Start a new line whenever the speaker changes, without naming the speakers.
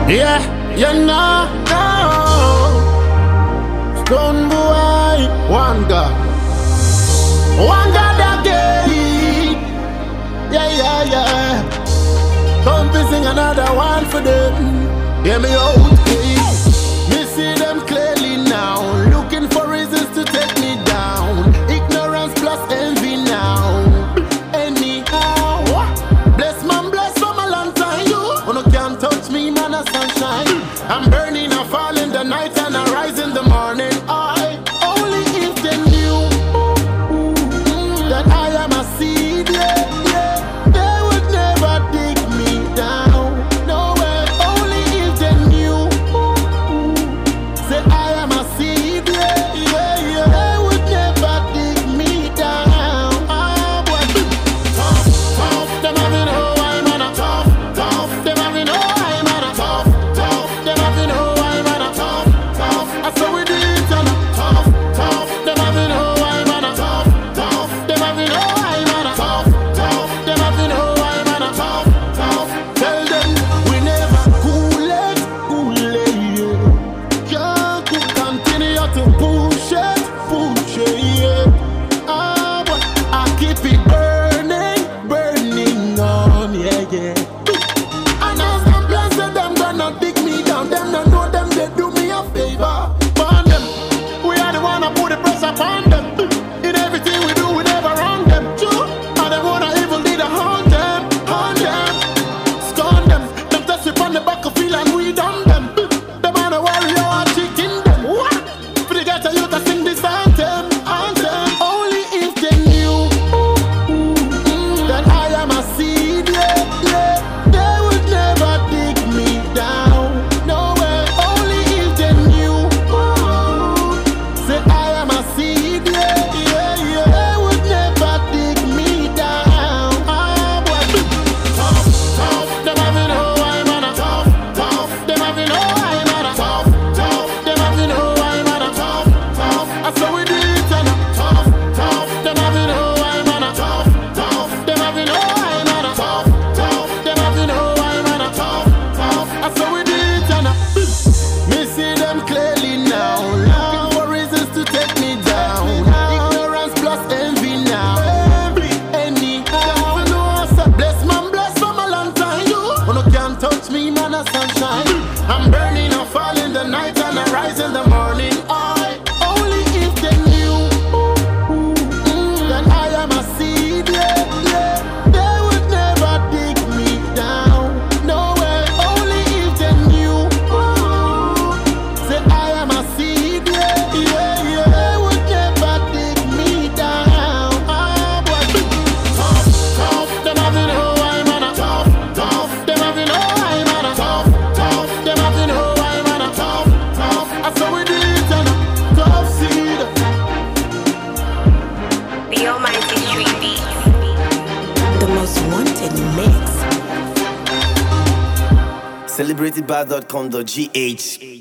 Yeah, you know, Stone Boy, one God again. Yeah. Come to sing another one for them. Hear me out, please. Me see them clearly now, looking for reasons to take me down. Ignorance plus envy now. Anyhow, bless man, bless for my long time. You no can't touch me, man, a sunshine. I'm burning, I fall in the night and I rise in the morning. I only if they knew that I am a seed. Yeah, they would never dig me down. No way. Only if they knew. Say I am a seed. Yeah. They would never dig me down. Boy. Tough. Them having know I'm on a tough. Them having know I'm on a tough. Them having know I'm on a tough. I saw we do it on a tough. Them having know I'm on a tough. Them having know I'm on a tough. Them having know I'm on a tough. Tell them we never cool it, yeah. Can't continue to push it, yeah. But I keep it burning on, yeah. And as them blessed, them gonna dig me down. Them don't know them, they do me a favor. Burn them, we are the one that put the pressure upon them. In everything we do, we never wrong them. True, and they wanna evil lead to haunt them, scorn them. Them test it on the back of field and we done them. Them on a warrior and chicken them. What? For the ghetto youth to sing this anthem. Only if they knew that I am a seed, yeah. They would never dig me down. No way. Only if they knew. Say I am a seed, yeah. They would never dig me down. Boy. Tough. Them having know I'm on a tough. Them having know I'm on a tough. Them having know I'm on a tough. I saw we do it on a tough. Them having know I'm on a tough. Them having know I'm on a tough. Them having know I'm on a tough. I saw we do it on a. Me see them clearly now, looking for reasons to take me down. Ignorance plus envy now. Anyhow, bless man, bless for my long time. You no can't touch me, man, a sunshine. I'm burning, I fall in the night and I rise in the morning. I only if they knew that I am a seed, yeah. They would never dig me down. No way. Only if they knew. Say I am a seed, yeah. They would never dig me down. Boy. Tough. Them having know I'm on a tough. Them having know I'm on a tough. Them having know I'm on a tough. I saw we do it on a tough seed.
The Almighty Street Beats.
The most wanted mix.
Celebratedbars.com.gh